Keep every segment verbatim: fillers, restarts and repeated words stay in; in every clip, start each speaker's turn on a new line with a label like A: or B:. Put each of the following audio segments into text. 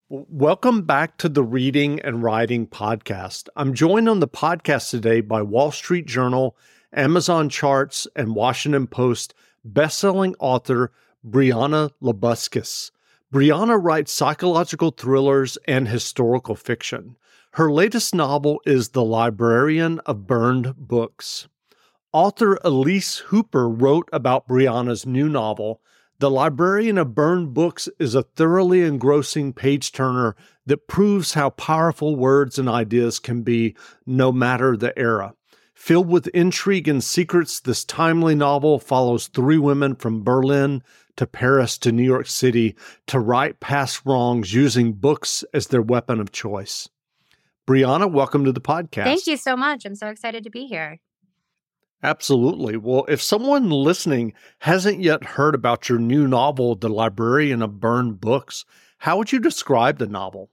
A: W- Welcome back to the Reading and Writing Podcast. I'm joined on the podcast today by Wall Street Journal, Amazon Charts, and Washington Post bestselling author Brianna Labuskes. Brianna writes psychological thrillers and historical fiction. Her latest novel is The Librarian of Burned Books. Author Elise Hooper wrote about Brianna's new novel. The Librarian of Burned Books is a thoroughly engrossing page-turner that proves how powerful words and ideas can be, no matter the era. Filled with intrigue and secrets, this timely novel follows three women from Berlin to Paris to New York City to right past wrongs using books as their weapon of choice. Brianna, welcome to the podcast.
B: Thank you so much. I'm so excited to be here.
A: Absolutely. Well, if someone listening hasn't yet heard about your new novel, The Librarian of Burned Books, how would you describe the novel?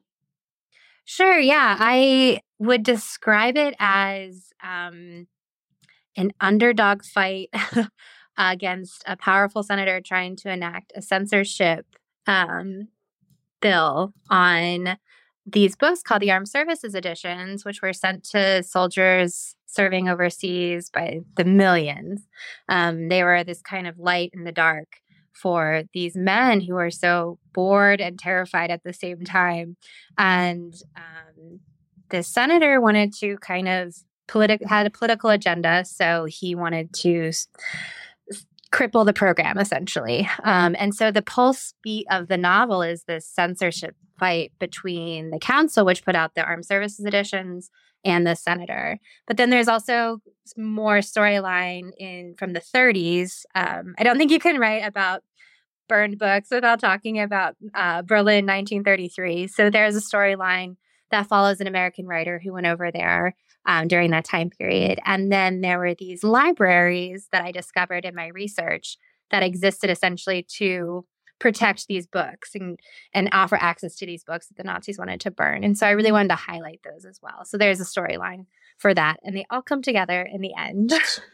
B: Sure. Yeah. I would describe it as um, an underdog fight against a powerful senator trying to enact a censorship um, bill on these books called the Armed Services Editions, which were sent to soldiers serving overseas by the millions. Um, they were this kind of light in the dark for these men who were so bored and terrified at the same time. And um, the senator wanted to kind of politi- had a political agenda, so he wanted to s- cripple the program, essentially. Um, and so the pulse beat of the novel is this censorship fight between the council, which put out the Armed Services Editions, and the senator. But then there's also more storyline in from the thirties. Um, I don't think you can write about burned books without talking about uh, Berlin nineteen thirty-three. So there's a storyline that follows an American writer who went over there um, during that time period. And then there were these libraries that I discovered in my research that existed essentially to protect these books and, and offer access to these books that the Nazis wanted to burn. And so I really wanted to highlight those as well. So there's a storyline for that. And they all come together in the end.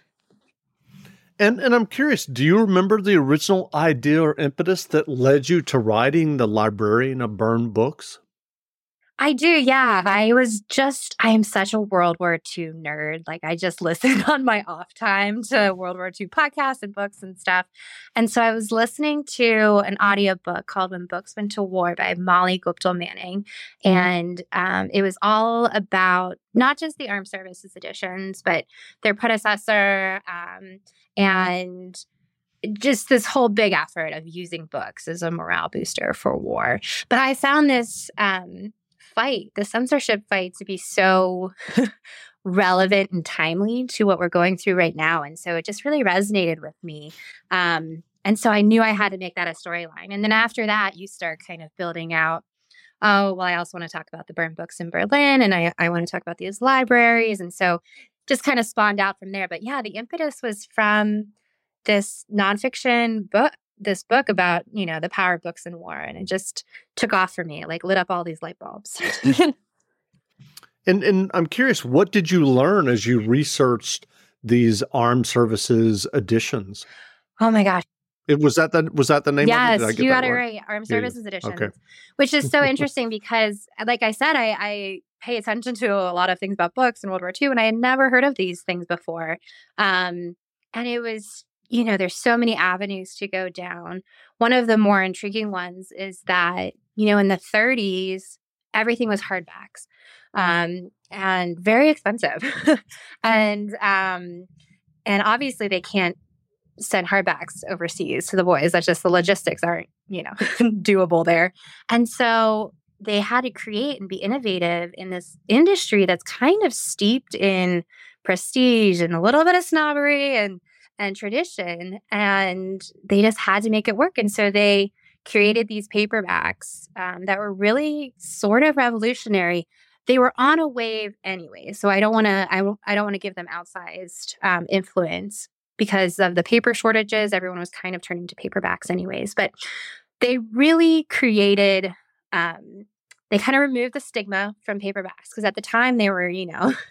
A: And and I'm curious, do you remember the original idea or impetus that led you to writing The Librarian of Burned Books?
B: I do, yeah. I was just, I am such a World War Two nerd. Like, I just listen on my off time to World War Two podcasts and books and stuff. And so I was listening to an audiobook called When Books Went to War by Molly Guptill Manning. And um, it was all about not just the Armed Services Editions, but their predecessor um, and just this whole big effort of using books as a morale booster for war. But I found this um, fight, the censorship fight, to be so relevant and timely to what we're going through right now. And so it just really resonated with me. Um, and so I knew I had to make that a storyline. And then after that, you start kind of building out, oh, well, I also want to talk about the burned books in Berlin, and I, I want to talk about these libraries. And so just kind of spawned out from there. But yeah, the impetus was from this nonfiction book, this book about, you know, the power of books in war. And it just took off for me, like lit up all these light bulbs.
A: And and I'm curious, what did you learn as you researched these Armed Services Editions?
B: Oh my gosh.
A: It was that the was that the name
B: Yes,
A: of it? Did I get
B: you
A: that
B: got it
A: right?
B: right. Armed
A: Yeah, yeah.
B: Services Editions,
A: Okay.
B: which is so interesting because, like I said, I, I pay attention to a lot of things about books in World War Two, and I had never heard of these things before. Um, and it was, you know, there's so many avenues to go down. One of the more intriguing ones is that, you know, in the thirties, everything was hardbacks um, and very expensive. and um, and obviously they can't send hardbacks overseas to the boys. That's just the logistics aren't, you know, doable there. And so they had to create and be innovative in this industry that's kind of steeped in prestige and a little bit of snobbery and and tradition. And they just had to make it work. And so they created these paperbacks um, that were really sort of revolutionary. They were on a wave anyway, so I don't want to. I, w- I don't want to give them outsized um, influence because of the paper shortages. Everyone was kind of turning to paperbacks, anyways. But they really created. Um, they kind of removed the stigma from paperbacks because at the time they were, you know,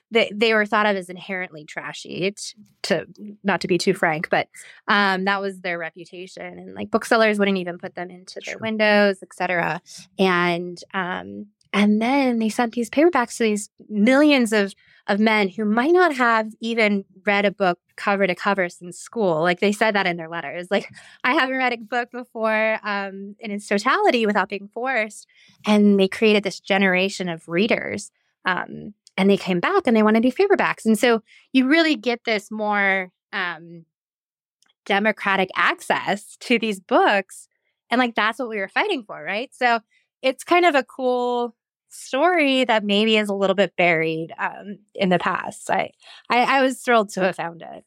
B: they, they were thought of as inherently trashy, to not to be too frank, but um, that was their reputation. And like booksellers wouldn't even put them into their
A: Sure.
B: windows, et cetera. And um, and then they sent these paperbacks to these millions of of men who might not have even read a book cover to cover since school. Like they said that in their letters. Like, I haven't read a book before um, in its totality without being forced. And they created this generation of readers. Um, and they came back and they want to do paperbacks. And so you really get this more um, democratic access to these books. And like, that's what we were fighting for, right? So it's kind of a cool story that maybe is a little bit buried um, in the past. I, I I was thrilled to have found it.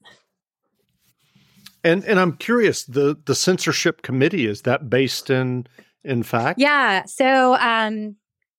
A: And and I'm curious, the the censorship committee, is that based in in fact?
B: Yeah. So um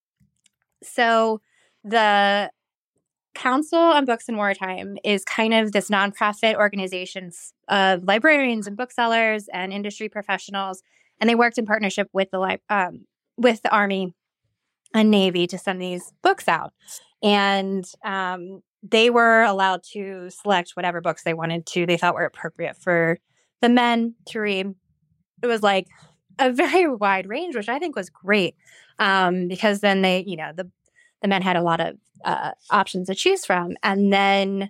B: so the Council on Books in Wartime is kind of this nonprofit organization of librarians and booksellers and industry professionals, and they worked in partnership with the li- um, with the Army and Navy to send these books out. And um, they were allowed to select whatever books they wanted to, they thought were appropriate for the men to read. It was like a very wide range, which I think was great um, because then they, you know, the, the men had a lot of uh, options to choose from. And then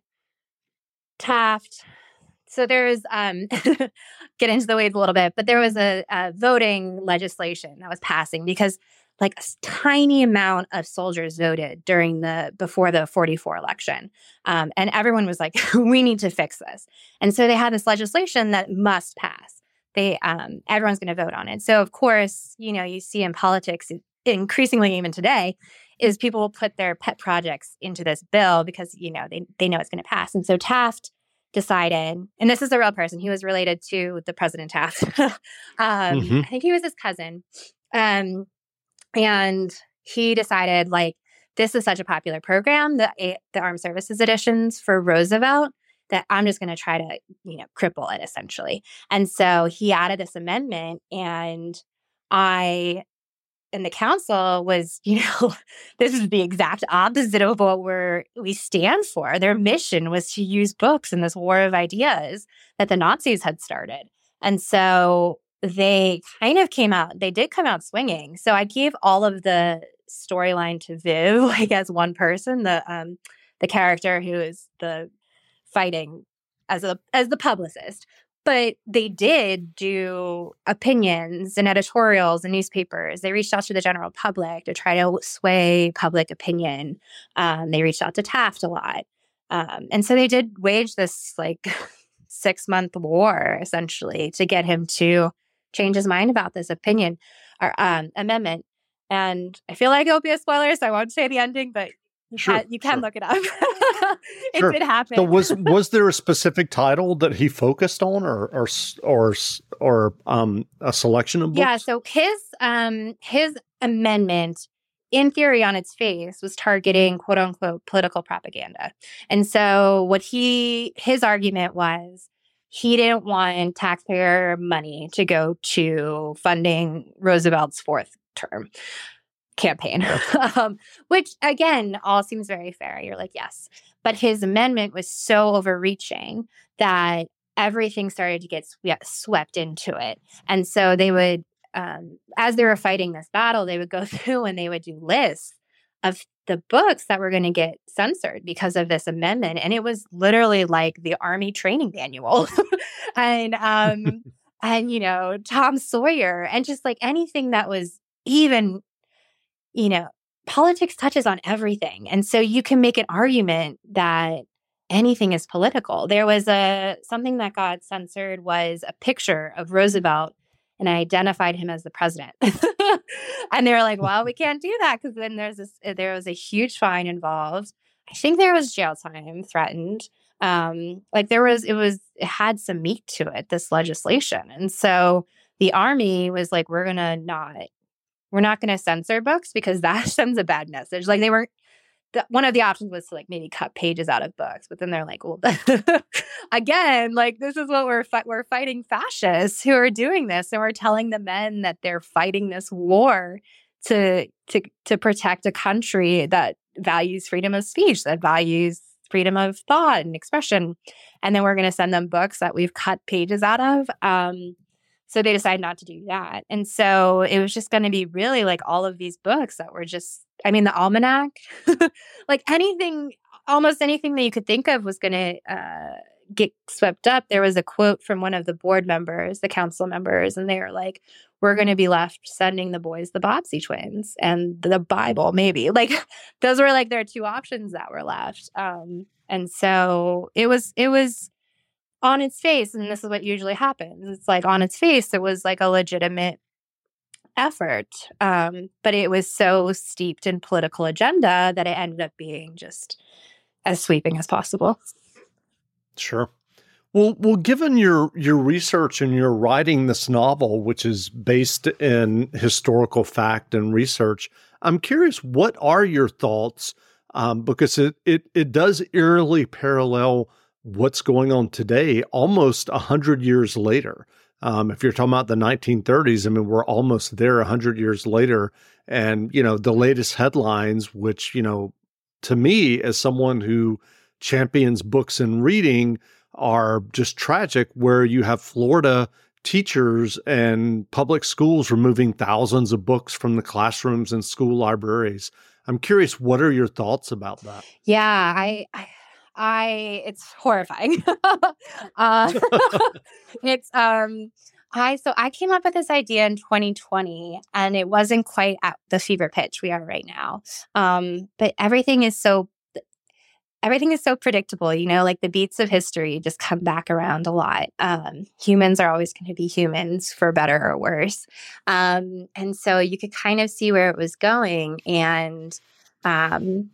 B: Taft, so there's, um, get into the weeds a little bit, but there was a, a voting legislation that was passing because like a tiny amount of soldiers voted during the, before the forty-four election. Um, and everyone was like, we need to fix this. And so they had this legislation that must pass. They, um, everyone's going to vote on it. So of course, you know, you see in politics increasingly even today is people will put their pet projects into this bill because, you know, they, they know it's going to pass. And so Taft decided, and this is a real person, he was related to the President Taft. um, mm-hmm. I think he was his cousin. Um, And he decided, like, this is such a popular program, the the Armed Services Editions for Roosevelt, that I'm just going to try to, you know, cripple it, essentially. And so he added this amendment, and I, and the council was, you know, this is the exact opposite of what we're, we stand for. Their mission was to use books in this war of ideas that the Nazis had started. And so they kind of came out, they did come out swinging. So I gave all of the storyline to Viv, like as one person, the um the character who is the fighting as a as the publicist. But they did do opinions and editorials and newspapers. They reached out to the general public to try to sway public opinion. Um, they reached out to Taft a lot. Um, and so they did wage this like six month war essentially to get him to change his mind about this opinion or um, amendment. And I feel like it'll be a spoiler, so I won't say the ending, but you
A: sure,
B: can, you can
A: sure.
B: look it up. it
A: sure.
B: did happen.
A: So was was there a specific title that he focused on, or or or or um, a selection of books?
B: Yeah. So his um, his amendment, in theory, on its face, was targeting "quote unquote" political propaganda. And so what he his argument was, he didn't want taxpayer money to go to funding Roosevelt's fourth term campaign, um, which, again, all seems very fair. You're like, yes. But his amendment was so overreaching that everything started to get sw- swept into it. And so they would, um, as they were fighting this battle, they would go through and they would do lists of the books that were going to get censored because of this amendment. And it was literally like the Army training manual and, um, and, you know, Tom Sawyer and just like anything that was even, you know, politics touches on everything. And so you can make an argument that anything is political. There was a, something that got censored was a picture of Roosevelt, and I identified him as the president. And they were like, well, we can't do that because then there's this, there was a huge fine involved. I think there was jail time threatened. Um, like there was, it was, it had some meat to it, this legislation. And so the Army was like, we're going to not, we're not going to censor books because that sends a bad message. Like they weren't, the, one of the options was to like maybe cut pages out of books, but then they're like, well, again, like this is what we're fi- we're fighting fascists who are doing this, and we're telling the men that they're fighting this war to to to protect a country that values freedom of speech, that values freedom of thought and expression. And then we're going to send them books that we've cut pages out of. Um, so they decided not to do that. And so it was just going to be really like all of these books that were just, I mean, the almanac, like anything, almost anything that you could think of was going to uh, get swept up. There was a quote from one of the board members, the council members, and they were like, we're going to be left sending the boys the Bobbsey twins and the Bible, maybe. Like those were like their two options that were left. Um, and so it was, it was on its face, and this is what usually happens. It's like on its face, it was like a legitimate effort. Um, but it was so steeped in political agenda that it ended up being just as sweeping as possible.
A: Sure. Well, well, given your your research and your writing this novel, which is based in historical fact and research, I'm curious, what are your thoughts? Um, because it, it it does eerily parallel what's going on today, almost a hundred years later. Um, if you're talking about the nineteen thirties, I mean, we're almost there a hundred years later. And, you know, the latest headlines, which, you know, to me, as someone who champions books and reading, are just tragic, where you have Florida teachers and public schools removing thousands of books from the classrooms and school libraries. I'm curious, what are your thoughts about that?
B: Yeah, I, I, I it's horrifying. uh, it's, um, I, so I came up with this idea in twenty twenty, and it wasn't quite at the fever pitch we are right now. Um, but everything is so Everything is so predictable, you know, like the beats of history just come back around a lot. Um, humans are always going to be humans, for better or worse. Um, and so you could kind of see where it was going. And, um,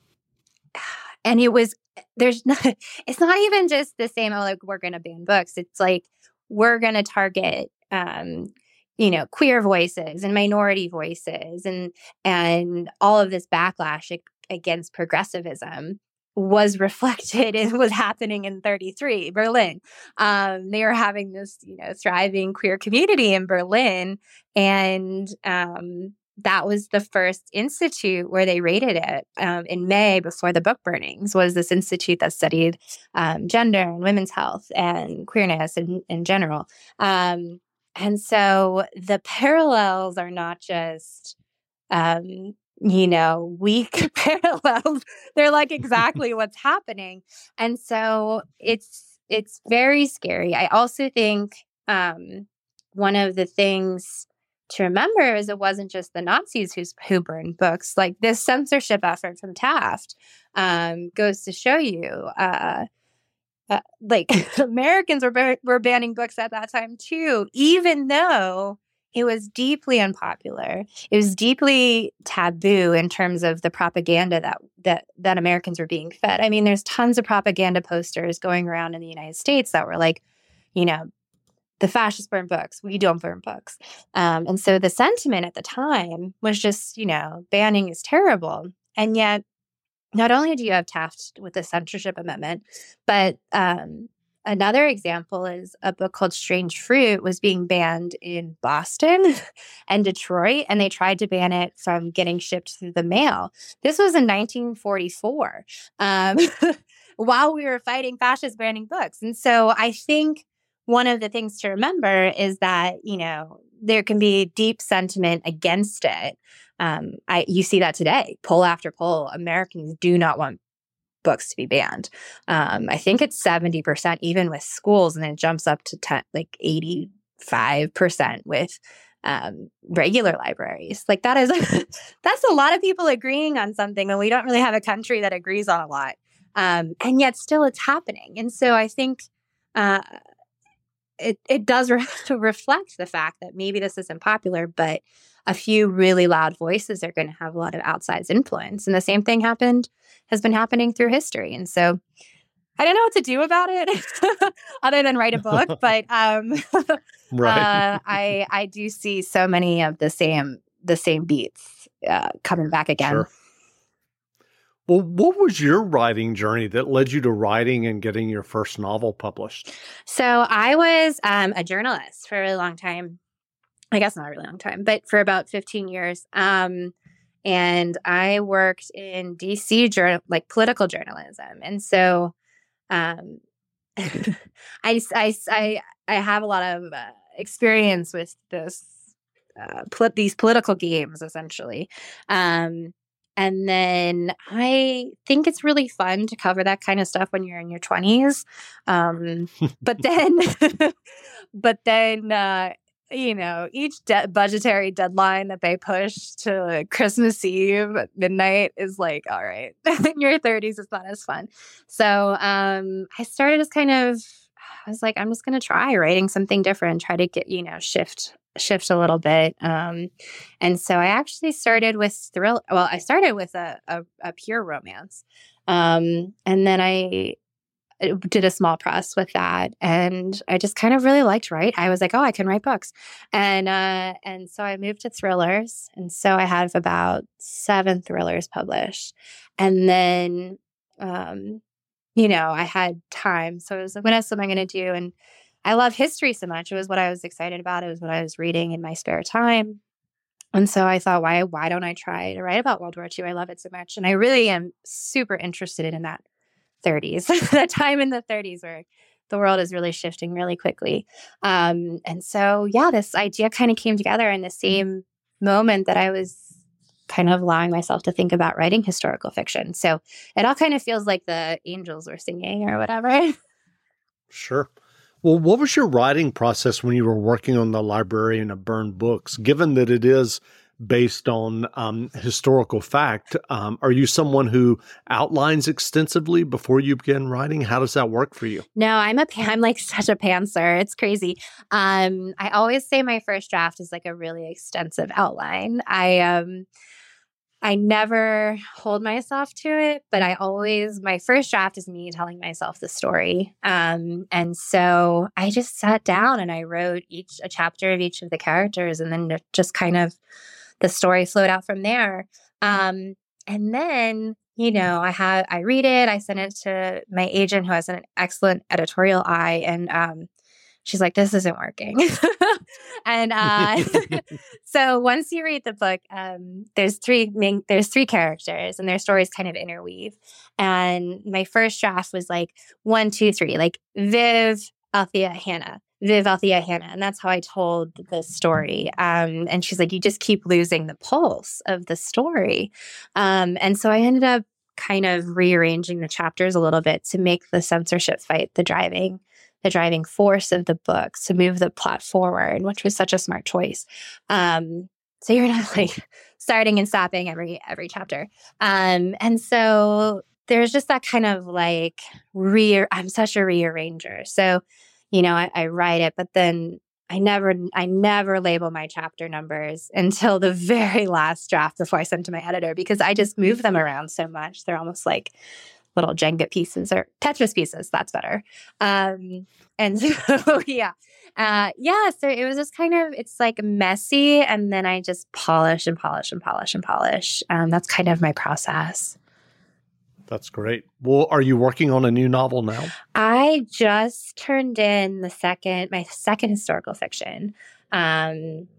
B: and it was, there's not, it's not even just the same, oh, like we're going to ban books. It's like, we're going to target, um, you know, queer voices and minority voices and, and all of this backlash against progressivism was reflected in was happening in thirty-three, Berlin. Um, they were having this, you know, thriving queer community in Berlin. And um, that was the first institute where they rated it um, in May before the book burnings, was this institute that studied um, gender and women's health and queerness in, in general. Um, and so the parallels are not just um, you know, weak parallels. They're like exactly what's happening. And so it's it's very scary. I also think um, one of the things to remember is it wasn't just the Nazis who's, who burned books. Like this censorship effort from Taft um, goes to show you, uh, uh, like Americans were bar- were banning books at that time too, even though it was deeply unpopular. It was deeply taboo in terms of the propaganda that, that that Americans were being fed. I mean, there's tons of propaganda posters going around in the United States that were like, you know, the fascists burn books. We don't burn books. Um, and so the sentiment at the time was just, you know, banning is terrible. And yet, not only do you have Taft with the censorship amendment, but um, another example is a book called Strange Fruit was being banned in Boston and Detroit, and they tried to ban it from getting shipped through the mail. This was in nineteen forty-four, um, while we were fighting fascists banning books. And so I think one of the things to remember is that, you know, there can be deep sentiment against it. Um, I you see that today, poll after poll. Americans do not want books to be banned. Um, I think it's seventy percent even with schools, and then it jumps up to ten, like eighty-five percent with um, regular libraries. Like that is, that's a lot of people agreeing on something, and we don't really have a country that agrees on a lot. Um, and yet still it's happening. And so I think uh, it, it does re- reflect the fact that maybe this isn't popular, but a few really loud voices are going to have a lot of outsized influence. And the same thing happened, has been happening through history. And so I don't know what to do about it other than write a book. But um,
A: right.
B: uh, I I do see so many of the same the same beats uh, coming back again.
A: Sure. Well, what was your writing journey that led you to writing and getting your first novel published?
B: So I was um, a journalist for a really long time. I guess not a really long time, but for about fifteen years. Um, and I worked in D C journal, like political journalism. And so um, I, I, I, I have a lot of uh, experience with this, uh, pol- these political games, essentially. Um, and then I think it's really fun to cover that kind of stuff when you're in your twenties. Um, but then, but then, uh, you know, each de- budgetary deadline that they push to Christmas Eve at midnight is like, all right, in your thirties, it's not as fun. So um, I started as kind of, I was like, I'm just going to try writing something different, try to get, you know, shift, shift a little bit. Um, and so I actually started with thrill. Well, I started with a, a, a pure romance. Um, and then I did a small press with that, and I just kind of really liked write. I was like, oh, I can write books, and uh, and so I moved to thrillers, and so I have about seven thrillers published, and then, um, you know, I had time, so I was like, what else am I going to do? And I love history so much; it was what I was excited about. It was what I was reading in my spare time. And so I thought, why why don't I try to write about World War Two? I love it so much, and I really am super interested in that thirties, that time in the thirties where the world is really shifting really quickly. Um, and so, yeah, this idea kind of came together in the same moment that I was kind of allowing myself to think about writing historical fiction. So it all kind of feels like the angels were singing or whatever.
A: Sure. Well, what was your writing process when you were working on The Librarian of Burned Books? Given that it is based on um, historical fact, um, are you someone who outlines extensively before you begin writing? How does that work for you?
B: No, I'm a I'm like such a pantser. It's crazy. Um, I always say my first draft is like a really extensive outline. I um. I never hold myself to it, but I always, my first draft is me telling myself the story. Um, and so I just sat down and I wrote each, a chapter of each of the characters, and then just kind of the story flowed out from there. Um, and then, you know, I had, I read it, I sent it to my agent who has an excellent editorial eye. And, um, she's like, this isn't working. and uh, so once you read the book, um, there's three main, there's three characters, and their stories kind of interweave. And my first draft was like one, two, three, like Viv, Althea, Hannah, Viv, Althea, Hannah, and that's how I told the story. Um, and she's like, you just keep losing the pulse of the story. Um, and so I ended up kind of rearranging the chapters a little bit to make the censorship fight the driving the driving force of the book, to move the plot forward, which was such a smart choice. Um, so you're not like starting and stopping every every chapter. Um, and so there's just that kind of like re. I'm such a rearranger. So, you know, I, I write it, but then I never I never label my chapter numbers until the very last draft before I send to my editor, because I just move them around so much. They're almost like little Jenga pieces or Tetris pieces. That's better. Um, and so, yeah. Uh, yeah. So it was just kind of, it's like messy. And then I just polish and polish and polish and polish. Um, that's kind of my process.
A: That's great. Well, are you working on a new novel now?
B: I just turned in the second, my second historical fiction. Um,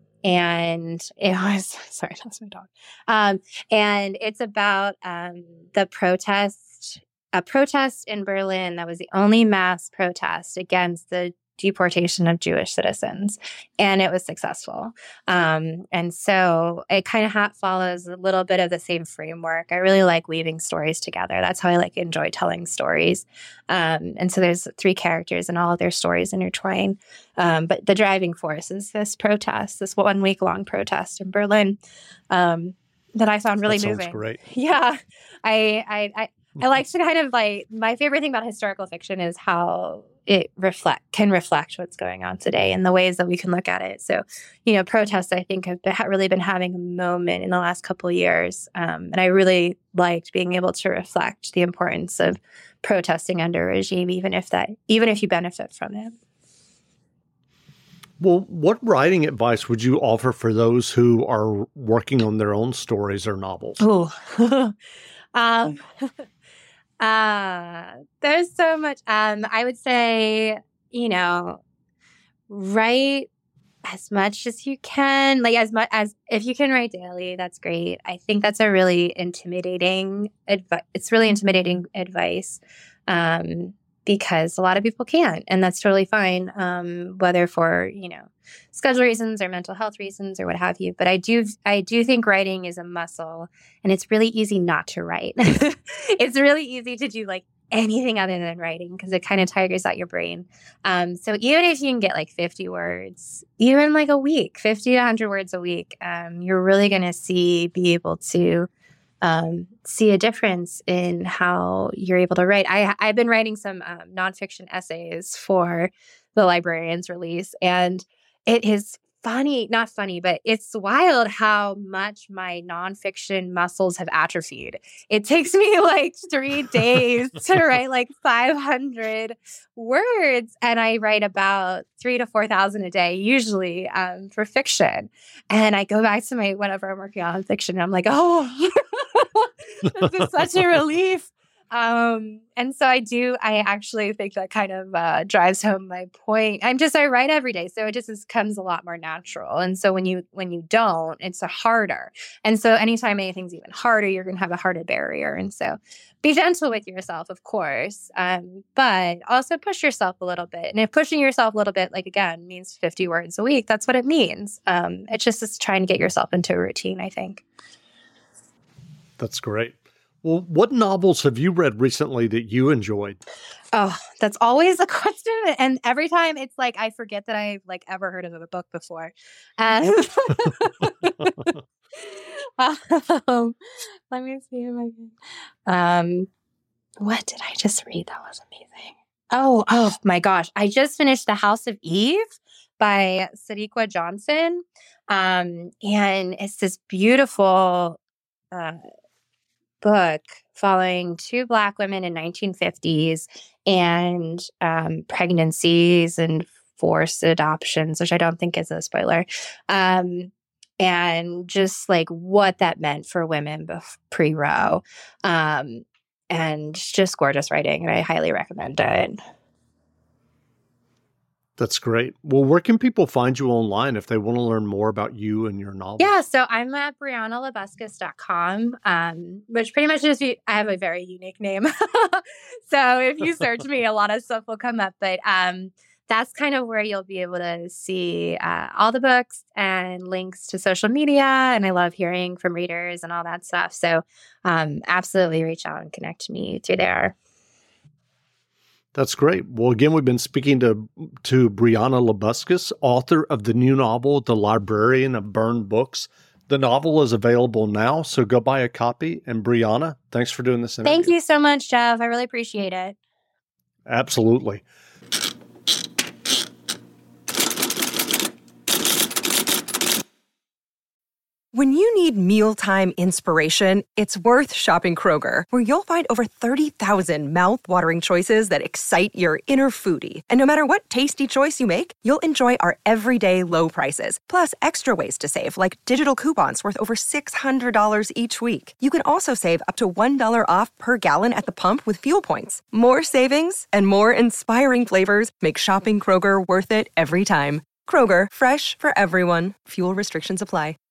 B: and it was, sorry, that's my dog. Um, and it's about um, the protest, a protest in Berlin that was the only mass protest against the deportation of Jewish citizens, and it was successful. Um, and so it kind of ha- follows a little bit of the same framework. I really like weaving stories together. That's how I like enjoy telling stories. Um, and so there's three characters, and all of their stories intertwine. Um, but the driving force is this protest, this one week long protest in Berlin, um, that I found really
A: that sounds
B: moving.
A: Great.
B: Yeah, I, I, I, I like to kind of like, my favorite thing about historical fiction is how it reflect can reflect what's going on today and the ways that we can look at it. So, you know, protests, I think, have been, ha- really been having a moment in the last couple of years. Um, and I really liked being able to reflect the importance of protesting under a regime, even if that, even if you benefit from it.
A: Well, what writing advice would you offer for those who are working on their own stories or novels?
B: Oh, um, uh, there's so much. Um, I would say, you know, write as much as you can, like as much as if you can write daily, that's great. I think that's a really intimidating advice. It's really intimidating advice um, because a lot of people can't, and that's totally fine. Um, whether for, you know, schedule reasons or mental health reasons or what have you. But I do, I do think writing is a muscle, and it's really easy not to write. It's really easy to do like anything other than writing because it kind of tires out your brain. Um, so even if you can get like fifty words, even like a week, fifty to one hundred words a week, um, you're really going to see, be able to um, see a difference in how you're able to write. I, I've been writing some um, nonfiction essays for the librarian's release, and it is funny, not funny, but it's wild how much my nonfiction muscles have atrophied. It takes me like three days to write like five hundred words, and I write about three to four thousand a day, usually um, for fiction. And I go back to my whatever I'm working on fiction, and I'm like, oh, this is such a relief. Um, and so I do, I actually think that kind of uh, drives home my point. I'm just, I write every day. So it just is, comes a lot more natural. And so when you, when you don't, it's a harder. And so anytime anything's even harder, you're going to have a harder barrier. And so be gentle with yourself, of course. Um, but also push yourself a little bit. And if pushing yourself a little bit, like again, means fifty words a week, that's what it means. Um, it's just is trying to get yourself into a routine, I think.
A: That's great. Well, what novels have you read recently that you enjoyed?
B: Oh, that's always a question. And every time it's like, I forget that I've like ever heard of a book before. Um, um, let me see if I can. Um, what did I just read? That was amazing. Oh, oh my gosh. I just finished The House of Eve by Sadiqa Johnson. Um, and it's this beautiful uh book following two Black women in nineteen fifties and um, pregnancies and forced adoptions, which I don't think is a spoiler, um, and just like what that meant for women bef- pre-Roe, um, and just gorgeous writing, and I highly recommend it.
A: That's great. Well, where can people find you online if they want to learn more about you and your novel?
B: Yeah, so I'm at brianna labuscus dot com, um, which pretty much is, I have a very unique name. So if you search me, a lot of stuff will come up. But um, that's kind of where you'll be able to see uh, all the books and links to social media. And I love hearing from readers and all that stuff. So um, absolutely reach out and connect to me through there.
A: That's great. Well, again, we've been speaking to to Brianna Labuscus, author of the new novel, The Librarian of Burned Books. The novel is available now, so go buy a copy. And Brianna, thanks for doing this interview.
B: Thank you so much, Jeff. I really appreciate it.
A: Absolutely.
C: When you need mealtime inspiration, it's worth shopping Kroger, where you'll find over thirty thousand mouth-watering choices that excite your inner foodie. And no matter what tasty choice you make, you'll enjoy our everyday low prices, plus extra ways to save, like digital coupons worth over six hundred dollars each week. You can also save up to one dollar off per gallon at the pump with fuel points. More savings and more inspiring flavors make shopping Kroger worth it every time. Kroger, fresh for everyone. Fuel restrictions apply.